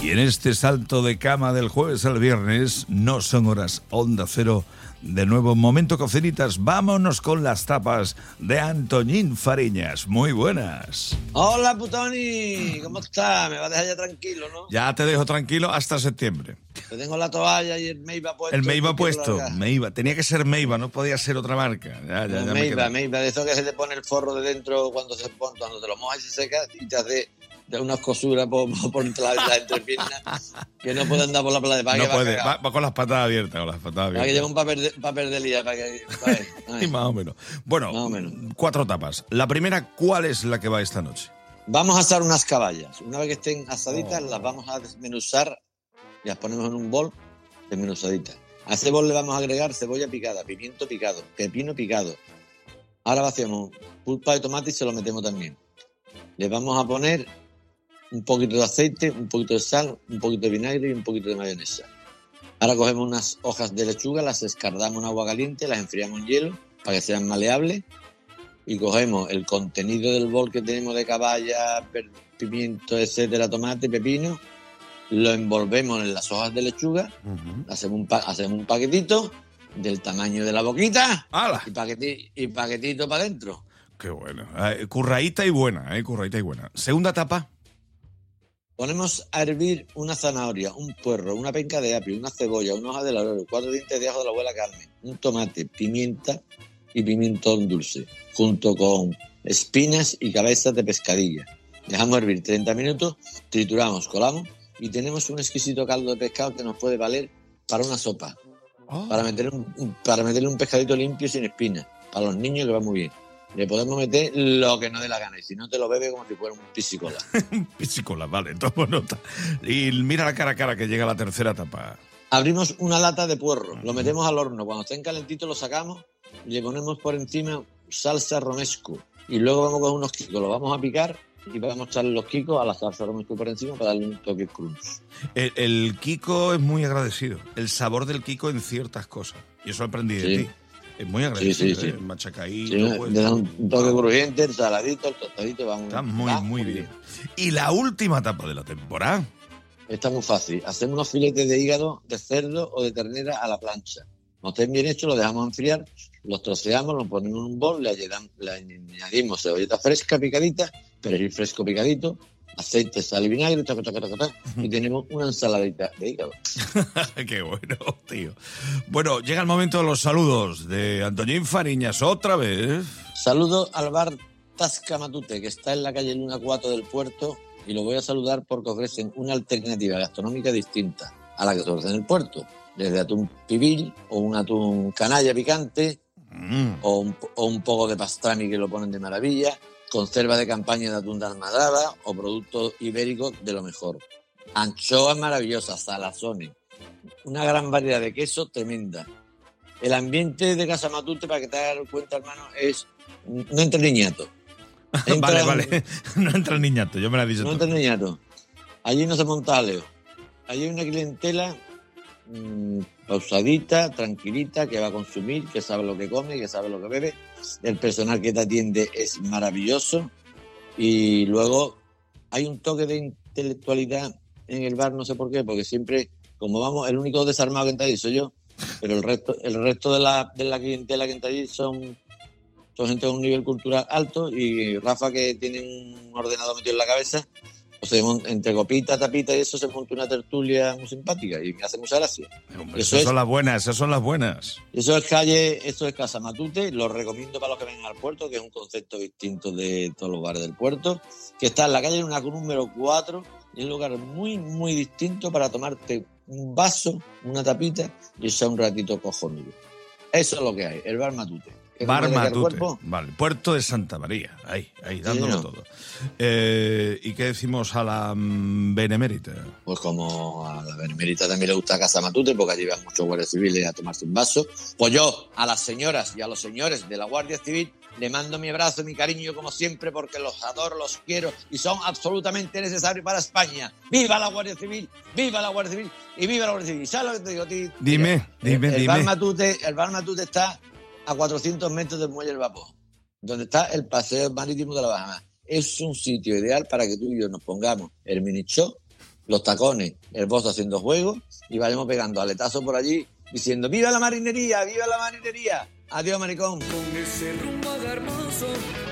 Y en este salto de cama del jueves al viernes, no son horas Onda Cero. De nuevo, momento cocinitas, vámonos con las tapas de Antoñín Fariñas. Muy buenas. Hola, Putoni, ¿cómo estás? Me vas a dejar ya tranquilo, ¿no? Ya te dejo tranquilo hasta septiembre. Te tengo la toalla y el Meiba puesto. El Meiba puesto, Meiba. Tenía que ser Meiba, no podía ser otra marca. Ya Meiba, de eso que se te pone el forro de dentro cuando te lo mojas y se seca y te hace unas cosuras por la entrepiernas que no puede andar por la playa. No puede, va con las patas abiertas, Para que lleve un papel de lija. Y más o menos. Bueno, 4 tapas. La primera, ¿cuál es la que va esta noche? Vamos a asar unas caballas. Una vez que estén asaditas, las vamos a desmenuzar y las ponemos en un bol desmenuzaditas. A ese bol le vamos a agregar cebolla picada, pimiento picado, pepino picado. Ahora vaciamos pulpa de tomate y se lo metemos también. Le vamos a poner un poquito de aceite, un poquito de sal, un poquito de vinagre y un poquito de mayonesa. Ahora cogemos unas hojas de lechuga, las escardamos en agua caliente, las enfriamos en hielo para que sean maleables y cogemos el contenido del bol que tenemos de caballa, pimiento, etcétera, tomate, pepino, lo envolvemos en las hojas de lechuga, hacemos un paquetito del tamaño de la boquita y paquetito para adentro. Qué bueno. Curraíta y buena, curraíta y buena. Segunda tapa. Ponemos a hervir una zanahoria, un puerro, una penca de apio, una cebolla, una hoja de laurel, 4 dientes de ajo de la abuela Carmen, un tomate, pimienta y pimentón dulce, junto con espinas y cabezas de pescadilla. Dejamos hervir 30 minutos, trituramos, colamos y tenemos un exquisito caldo de pescado que nos puede valer para una sopa, para meterle un pescadito limpio sin espinas, para los niños que va muy bien. Le podemos meter lo que no dé la gana. Y si no, te lo bebe como si fuera un piscicola. Un piscicola, vale, tomo nota. Y mira la cara a cara que llega la tercera tapa. Abrimos una lata de puerro, lo metemos al horno. Cuando estén calentitos lo sacamos y le ponemos por encima salsa romesco. Y luego vamos con unos quicos, los vamos a picar y vamos a echarle los quicos a la salsa romesco por encima para darle un toque crunch. El quico es muy agradecido. El sabor del quico en ciertas cosas. Y eso aprendí de ti. Es muy agradecido, sí. Machacadito. Sí, pues, le da un toque crujiente, el saladito, el tostadito. Está muy bien. Y la última etapa de la temporada. Está muy fácil. Hacemos unos filetes de hígado, de cerdo o de ternera a la plancha. Cuando estén bien hechos, los dejamos enfriar, los troceamos, los ponemos en un bol, le añadimos cebolleta fresca picadita, perejil fresco picadito, aceite, sal y vinagre, y tenemos una ensaladita de hígado. Qué bueno, tío. Bueno, llega el momento de los saludos de Antoñín Fariñas otra vez. Saludo al bar Tasca Matute, que está en la calle Luna 4 del Puerto, y lo voy a saludar porque ofrecen una alternativa gastronómica distinta a la que se ofrece en el puerto. Desde atún pibil o un atún canalla picante o un poco de pastrami que lo ponen de maravilla, conserva de campaña de atún de almadraba o productos ibéricos de lo mejor. Anchoas maravillosas, salazones, una gran variedad de queso tremenda. El ambiente de Casa Matute, para que te hagas cuenta, hermano, no entra el niñato. Vale. No entra el niñato, yo me la he dicho. No entra el niñato. Allí no se monta jaleo. Allí hay una clientela pausadita, tranquilita, que va a consumir, que sabe lo que come, que sabe lo que bebe. El personal que te atiende es maravilloso y luego hay un toque de intelectualidad en el bar, no sé por qué, porque siempre, como vamos, el único desarmado que está allí soy yo, pero el resto de la clientela que está allí son gente de un nivel cultural alto y Rafa, que tiene un ordenador metido en la cabeza, o sea, entre copita, tapita y eso se monta una tertulia muy simpática y me hace mucha gracia. Hombre, esas son las buenas. Eso es Casa Matute, lo recomiendo para los que vengan al puerto, que es un concepto distinto de todos los bares del puerto, que está en la calle Luna número 4, y es un lugar muy, muy distinto para tomarte un vaso, una tapita y echar un ratito cojonudo. Eso es lo que hay, el bar Matute. Bar Matute, vale, Puerto de Santa María, ahí, dándolo todo. ¿Y qué decimos a la Benemérita? Pues como a la Benemérita también le gusta Casa Matute, porque allí van muchos guardias civiles a tomarse un vaso, pues yo a las señoras y a los señores de la Guardia Civil le mando mi abrazo y mi cariño como siempre, porque los adoro, los quiero y son absolutamente necesarios para España. ¡Viva la Guardia Civil! ¡Viva la Guardia Civil! ¡Y viva la Guardia Civil! ¿Sabes lo que te digo a ti? Dime. El bar Matute está a 400 metros del Muelle del Vapor, donde está el paseo marítimo de la Bahama. Es un sitio ideal para que tú y yo nos pongamos el mini show los tacones, el bozo haciendo juego y vayamos pegando aletazos por allí diciendo ¡viva la marinería! ¡Viva la marinería! ¡Adiós, maricón! Con ese rumbo hermoso